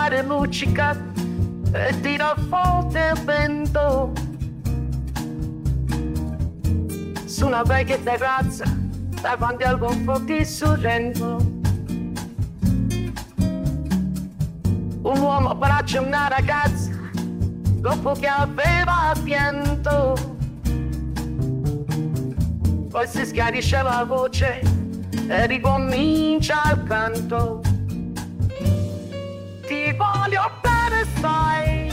mare luccica e tira forte il vento su una vecchia terrazza davanti al golfo di Sorrento. Un uomo abbraccia una ragazza dopo che aveva pianto, poi si schiarisce la voce e ricomincia il canto. Ti voglio bene, sai,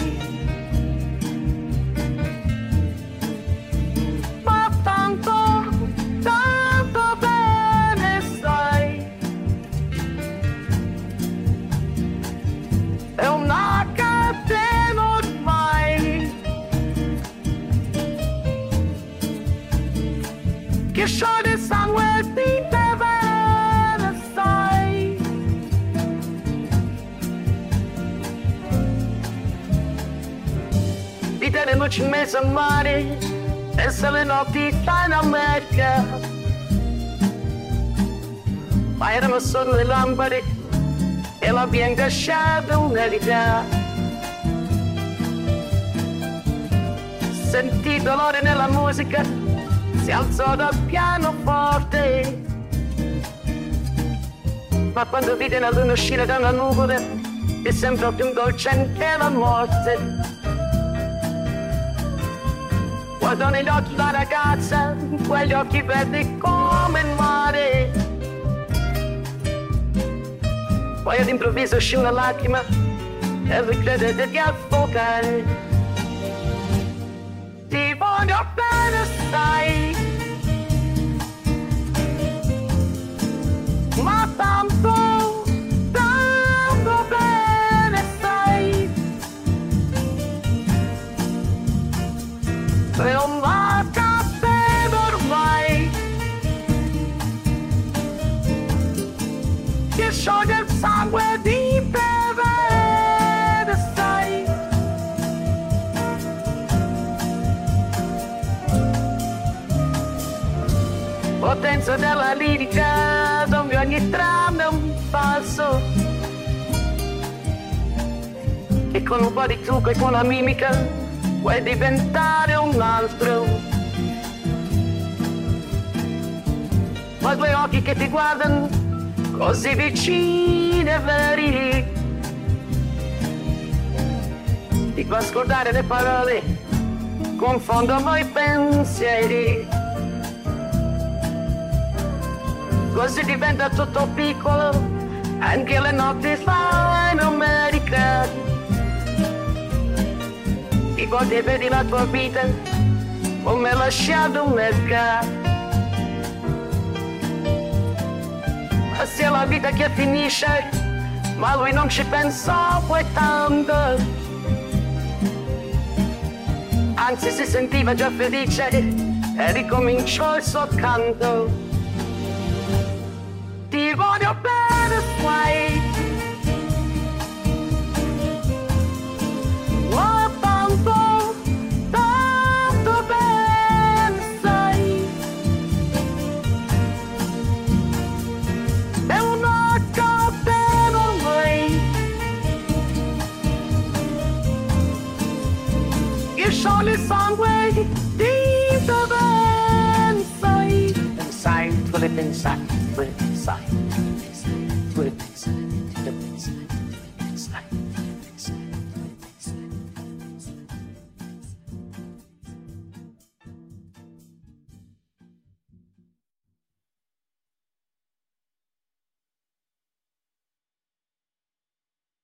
ma tanto, tanto bene, sai. È una catena ormai che scioglie il sangue di te, bene, sai. Di te le luci in mezzo al mare e se le notti sta in America, ma erano solo le lampade e la bianca sciata un'eredità. Sentì dolore nella musica, si alzò dal pianoforte, ma quando vide la luna uscire da una nuvola gli sembrò più dolce la morte. Guardò negli occhi la ragazza, quegli occhi verdi come il mare. Poi all'improvviso uscì una lacrima e lui credette di affogare. Ti voglio bene, sai, ma tanto, tanto bene, sai. È una catena ormai che scioglie il sangue di te, sai. Potenza della lirica dove ogni trama è un falso, e con un po' di trucco e con la mimica vuoi diventare un altro. Ma due occhi che ti guardano così vicini e veri, ti fa ascoltare le parole, confondono i pensieri. Così diventa tutto piccolo, anche le notti fa in America. Ti guardi e vedi la tua vita come lasciato un mercato. Ma sia la vita che finisce, ma lui non ci pensò poi tanto. Anzi si sentiva già felice e ricominciò il suo canto. Ti voglio bene, sai, ma tanto, tanto bene, sai. È una catena ormai che scioglie il sangue di te, bene, sai. Pensai, tu le pensai. Sai, tu le pensi.